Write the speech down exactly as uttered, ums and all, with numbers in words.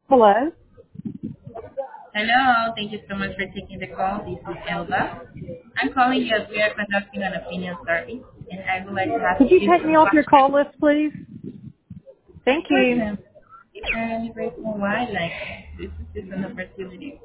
Hello. Hello. Thank you so much for taking the call. This is Elba. I'm calling you as we are conducting an opinion survey, and I would like to ask Could you you take me some off your call questions. list, please? Thank Of course, you. ma'am. Is there any reason why, like, this is just an opportunity?